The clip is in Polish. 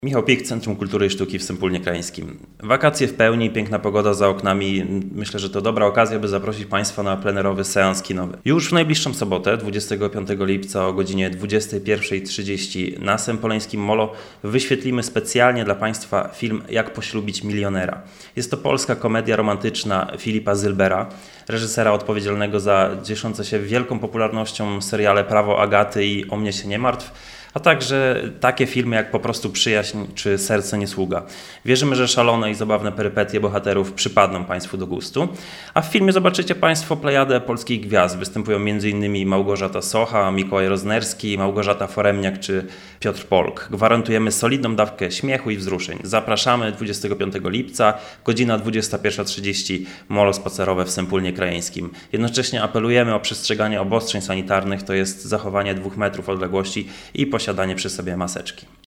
Michał Pik, Centrum Kultury i Sztuki w Sępólnie Krajeńskim. Wakacje w pełni, piękna pogoda za oknami. Myślę, że to dobra okazja, by zaprosić Państwa na plenerowy seans kinowy. Już w najbliższą sobotę, 25 lipca o godzinie 21:30 na Sępoleńskim Molo wyświetlimy specjalnie dla Państwa film Jak poślubić milionera. Jest to polska komedia romantyczna Filipa Zylbera, reżysera odpowiedzialnego za cieszące się wielką popularnością seriale Prawo Agaty i O mnie się nie martw, a także takie filmy jak Po prostu przyjaźń czy Serce nie sługa. Wierzymy, że szalone i zabawne perypetie bohaterów przypadną Państwu do gustu. A w filmie zobaczycie Państwo plejadę polskich gwiazd. Występują m.in. Małgorzata Socha, Mikołaj Roznerski, Małgorzata Foremniak czy Piotr Polk. Gwarantujemy solidną dawkę śmiechu i wzruszeń. Zapraszamy 25 lipca, godzina 21:30, Molo spacerowe w Sępólnie Krajeńskim. Jednocześnie apelujemy o przestrzeganie obostrzeń sanitarnych, to jest zachowanie 2 metrów odległości i posiadanie przy sobie maseczki.